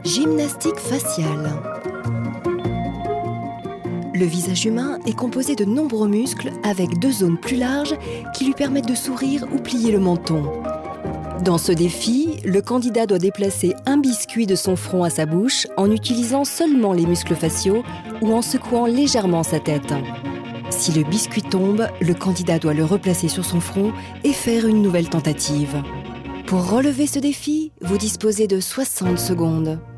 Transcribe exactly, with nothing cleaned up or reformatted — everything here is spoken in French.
Gymnastique faciale. Le visage humain est composé de nombreux muscles avec deux zones plus larges qui lui permettent de sourire ou plier le menton. Dans ce défi, le candidat doit déplacer un biscuit de son front à sa bouche en utilisant seulement les muscles faciaux ou en secouant légèrement sa tête. Si le biscuit tombe, le candidat doit le replacer sur son front et faire une nouvelle tentative. Pour relever ce défi, vous disposez de soixante secondes.